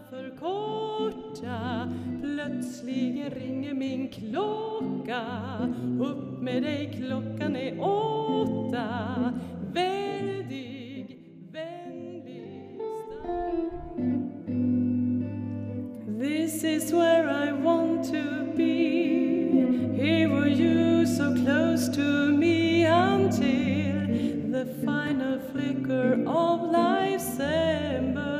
förkorta. Plötsligen ringer min klocka. Upp med dig, klockan är 8. Väldig, vänlig stark. This is where I want to be. Here were you so close to me until the final flicker of life's ember.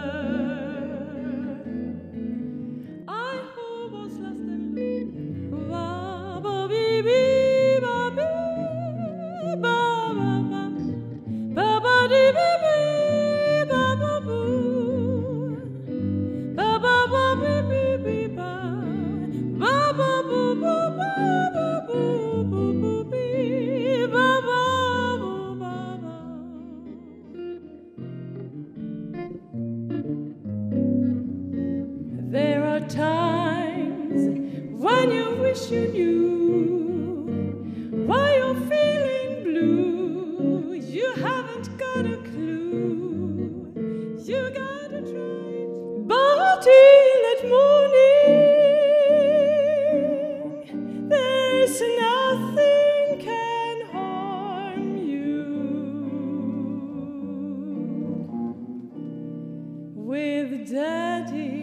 I who was lost and ba ba bi bi ba bi ba ba ba ba ba di bi bi ba ba boo ba ba ba bi bi bi ba ba ba boo boo ba ba boo boo boo bi ba ba boo ba ba. There are times when you wish you knew why you're feeling blue. You haven't got a clue. You gotta try it. But till at morning, there's nothing can harm you. With Daddy.